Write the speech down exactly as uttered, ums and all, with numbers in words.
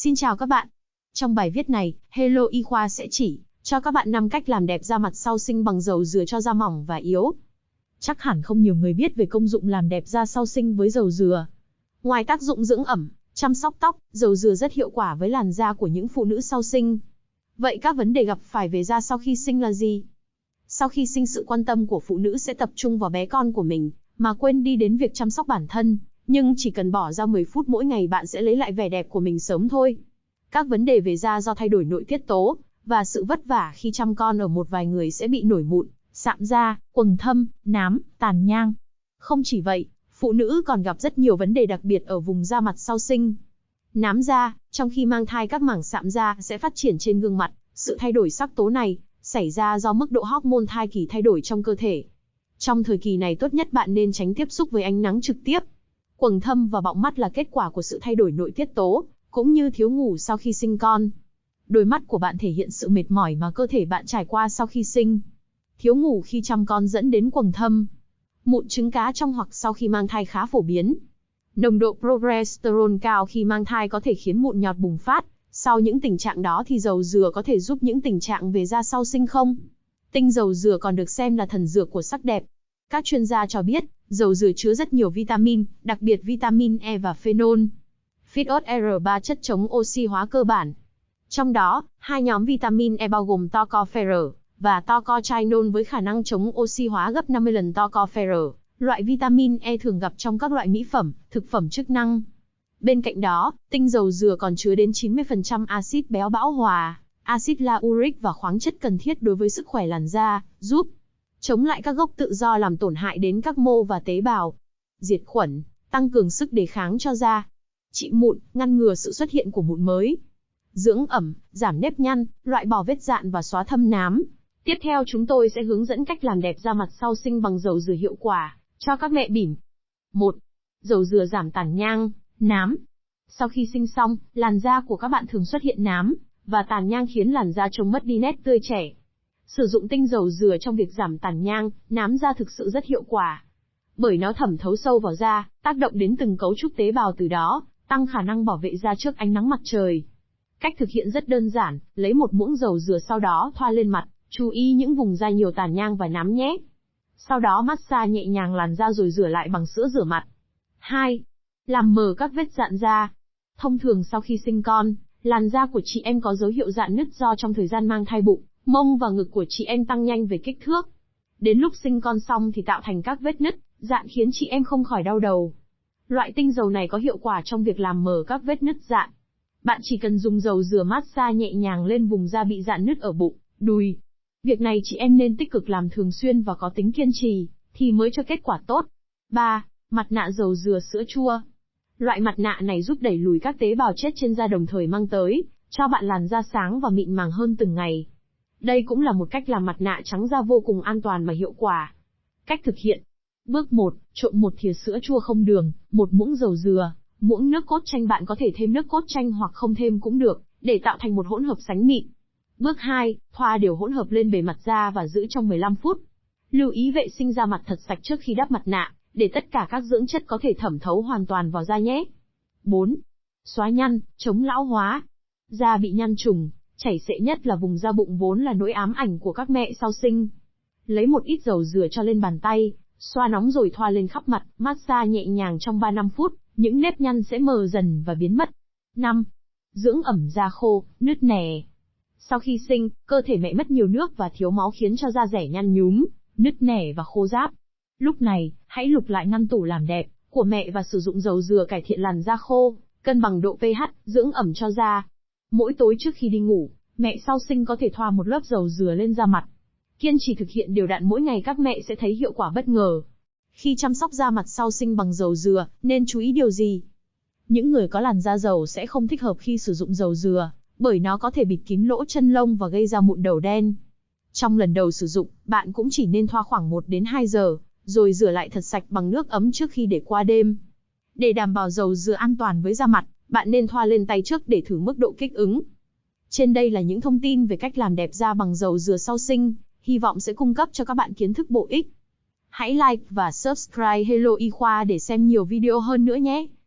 Xin chào các bạn. Trong bài viết này, Hello Y Khoa sẽ chỉ cho các bạn năm cách làm đẹp da mặt sau sinh bằng dầu dừa cho da mỏng và yếu. Chắc hẳn không nhiều người biết về công dụng làm đẹp da sau sinh với dầu dừa. Ngoài tác dụng dưỡng ẩm, chăm sóc tóc, dầu dừa rất hiệu quả với làn da của những phụ nữ sau sinh. Vậy các vấn đề gặp phải về da sau khi sinh là gì? Sau khi sinh, sự quan tâm của phụ nữ sẽ tập trung vào bé con của mình, mà quên đi đến việc chăm sóc bản thân. Nhưng chỉ cần bỏ ra mười phút mỗi ngày, bạn sẽ lấy lại vẻ đẹp của mình sớm thôi. Các vấn đề về da do thay đổi nội tiết tố và sự vất vả khi chăm con ở một vài người sẽ bị nổi mụn, sạm da, quầng thâm, nám, tàn nhang. Không chỉ vậy, phụ nữ còn gặp rất nhiều vấn đề đặc biệt ở vùng da mặt sau sinh. Nám da, trong khi mang thai các mảng sạm da sẽ phát triển trên gương mặt. Sự thay đổi sắc tố này xảy ra do mức độ hormone thai kỳ thay đổi trong cơ thể. Trong thời kỳ này, tốt nhất bạn nên tránh tiếp xúc với ánh nắng trực tiếp. Quầng thâm và bọng mắt là kết quả của sự thay đổi nội tiết tố, cũng như thiếu ngủ sau khi sinh con. Đôi mắt của bạn thể hiện sự mệt mỏi mà cơ thể bạn trải qua sau khi sinh. Thiếu ngủ khi chăm con dẫn đến quầng thâm. Mụn trứng cá trong hoặc sau khi mang thai khá phổ biến. Nồng độ progesterone cao khi mang thai có thể khiến mụn nhọt bùng phát. Sau những tình trạng đó thì dầu dừa có thể giúp những tình trạng về da sau sinh không? Tinh dầu dừa còn được xem là thần dược của sắc đẹp. Các chuyên gia cho biết, dầu dừa chứa rất nhiều vitamin, đặc biệt vitamin E và phenol. Phytot R ba chất chống oxy hóa cơ bản. Trong đó, hai nhóm vitamin E bao gồm tocopherol và tocotrienol với khả năng chống oxy hóa gấp năm mươi lần tocopherol, loại vitamin E thường gặp trong các loại mỹ phẩm, thực phẩm chức năng. Bên cạnh đó, tinh dầu dừa còn chứa đến chín mươi phần trăm axit béo bão hòa, axit lauric và khoáng chất cần thiết đối với sức khỏe làn da, giúp chống lại các gốc tự do làm tổn hại đến các mô và tế bào, diệt khuẩn, tăng cường sức đề kháng cho da, trị mụn, ngăn ngừa sự xuất hiện của mụn mới, dưỡng ẩm, giảm nếp nhăn, loại bỏ vết dạn và xóa thâm nám. Tiếp theo chúng tôi sẽ hướng dẫn cách làm đẹp da mặt sau sinh bằng dầu dừa hiệu quả cho các mẹ bỉm. một. Dầu dừa giảm tàn nhang, nám. Sau khi sinh xong, làn da của các bạn thường xuất hiện nám và tàn nhang khiến làn da trông mất đi nét tươi trẻ. Sử dụng tinh dầu dừa trong việc giảm tàn nhang, nám da thực sự rất hiệu quả. Bởi nó thẩm thấu sâu vào da, tác động đến từng cấu trúc tế bào, từ đó tăng khả năng bảo vệ da trước ánh nắng mặt trời. Cách thực hiện rất đơn giản, lấy một muỗng dầu dừa sau đó thoa lên mặt, chú ý những vùng da nhiều tàn nhang và nám nhé. Sau đó massage nhẹ nhàng làn da rồi rửa lại bằng sữa rửa mặt. hai. Làm mờ các vết dạn da. Thông thường sau khi sinh con, làn da của chị em có dấu hiệu rạn nứt do trong thời gian mang thai bụng, mông và ngực của chị em tăng nhanh về kích thước. Đến lúc sinh con xong thì tạo thành các vết nứt, dạn khiến chị em không khỏi đau đầu. Loại tinh dầu này có hiệu quả trong việc làm mờ các vết nứt dạn. Bạn chỉ cần dùng dầu dừa massage nhẹ nhàng lên vùng da bị rạn nứt ở bụng, đùi. Việc này chị em nên tích cực làm thường xuyên và có tính kiên trì, thì mới cho kết quả tốt. ba. Mặt nạ dầu dừa sữa chua. Loại mặt nạ này giúp đẩy lùi các tế bào chết trên da, đồng thời mang tới cho bạn làn da sáng và mịn màng hơn từng ngày. Đây cũng là một cách làm mặt nạ trắng da vô cùng an toàn và hiệu quả. Cách thực hiện. Bước một. Trộn một thìa sữa chua không đường, một muỗng dầu dừa, muỗng nước cốt chanh, bạn có thể thêm nước cốt chanh hoặc không thêm cũng được, để tạo thành một hỗn hợp sánh mịn. Bước hai. Thoa đều hỗn hợp lên bề mặt da và giữ trong mười lăm phút. Lưu ý vệ sinh da mặt thật sạch trước khi đắp mặt nạ, để tất cả các dưỡng chất có thể thẩm thấu hoàn toàn vào da nhé. bốn. Xóa nhăn, chống lão hóa. Da bị nhăn trùng, chảy xệ, nhất là vùng da bụng, vốn là nỗi ám ảnh của các mẹ sau sinh. Lấy một ít dầu dừa cho lên bàn tay, xoa nóng rồi thoa lên khắp mặt, massage nhẹ nhàng trong ba đến năm phút, những nếp nhăn sẽ mờ dần và biến mất. năm. Dưỡng ẩm da khô, nứt nẻ. Sau khi sinh, cơ thể mẹ mất nhiều nước và thiếu máu khiến cho da rẻ nhăn nhúm, nứt nẻ và khô ráp. Lúc này, hãy lục lại ngăn tủ làm đẹp của mẹ và sử dụng dầu dừa cải thiện làn da khô, cân bằng độ pH, dưỡng ẩm cho da. Mỗi tối trước khi đi ngủ, mẹ sau sinh có thể thoa một lớp dầu dừa lên da mặt. Kiên trì thực hiện đều đặn mỗi ngày, các mẹ sẽ thấy hiệu quả bất ngờ. Khi chăm sóc da mặt sau sinh bằng dầu dừa, nên chú ý điều gì? Những người có làn da dầu sẽ không thích hợp khi sử dụng dầu dừa, bởi nó có thể bịt kín lỗ chân lông và gây ra mụn đầu đen. Trong lần đầu sử dụng, bạn cũng chỉ nên thoa khoảng một đến hai giờ, rồi rửa lại thật sạch bằng nước ấm trước khi để qua đêm. Để đảm bảo dầu dừa an toàn với da mặt, bạn nên thoa lên tay trước để thử mức độ kích ứng. Trên đây là những thông tin về cách làm đẹp da bằng dầu dừa sau sinh, hy vọng sẽ cung cấp cho các bạn kiến thức bổ ích. Hãy like và subscribe Hello Y Khoa để xem nhiều video hơn nữa nhé.